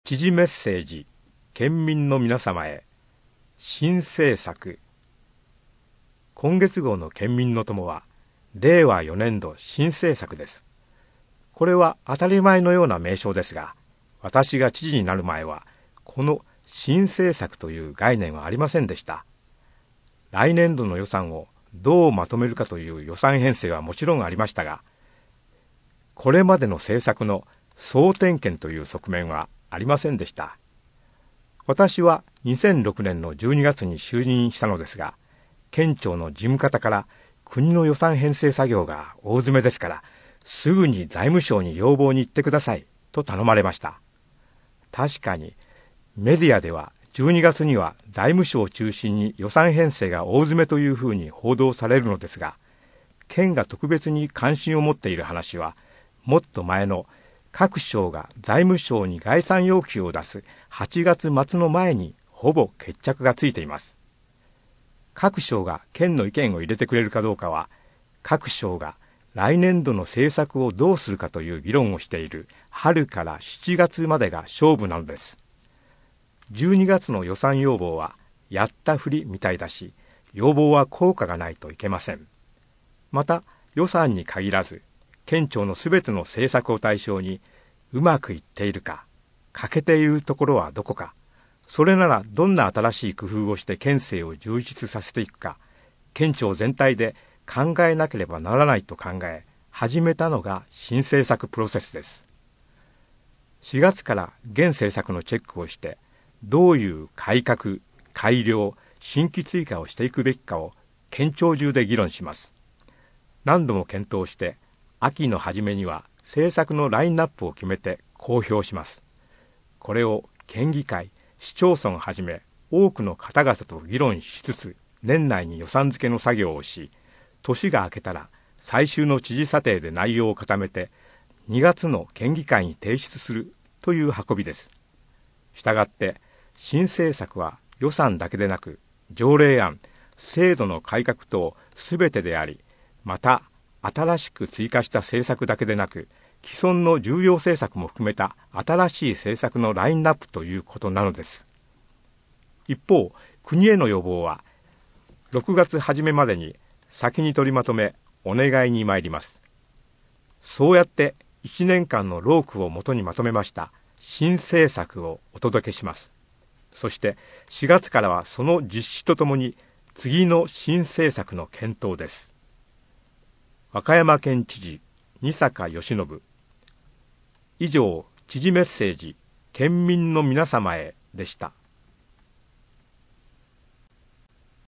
知事メッセージ、県民の皆様へ。新政策。今月号の県民の友は、令和4年度新政策です。これは当たり前のような名称ですが、私が知事になる前は、この新政策という概念はありませんでした。来年度の予算をどうまとめるかという予算編成はもちろんありましたが、これまでの政策の総点検という側面はありませんでした。私は2006年の12月に就任したのですが、県庁の事務方から国の予算編成作業が大詰めですから、すぐに財務省に要望に行ってくださいと頼まれました。確かにメディアでは12月には財務省を中心に予算編成が大詰めというふうに報道されるのですが、県が特別に関心を持っている話は、もっと前の各省が財務省に概算要求を出す8月末の前にほぼ決着がついています。各省が県の意見を入れてくれるかどうかは、各省が来年度の政策をどうするかという議論をしている春から7月までが勝負なのです。12月の予算要望はやったふりみたいだし、要望は効果がないといけません。また予算に限らず、県庁のすべての政策を対象に、うまくいっているか、欠けているところはどこか、それならどんな新しい工夫をして県政を充実させていくか、県庁全体で考えなければならないと考え、始めたのが新政策プロセスです。4月から現政策のチェックをして、どういう改革、改良、新規追加をしていくべきかを県庁中で議論します。何度も検討して、秋の初めには政策のラインナップを決めて公表します。これを県議会、市町村をはじめ多くの方々と議論しつつ、年内に予算付けの作業をし、年が明けたら最終の知事査定で内容を固めて、2月の県議会に提出するという運びです。したがって、新政策は予算だけでなく、条例案、制度の改革等すべてであり、また、新しく追加した政策だけでなく、既存の重要政策も含めた新しい政策のラインナップということなのです。一方、国への要望は、6月初めまでに先に取りまとめ、お願いに参ります。そうやって1年間の労苦をもとにまとめました新政策をお届けします。そして4月からはその実施とともに次の新政策の検討です。和歌山県知事、仁坂義信。以上、知事メッセージ、県民の皆様へでした。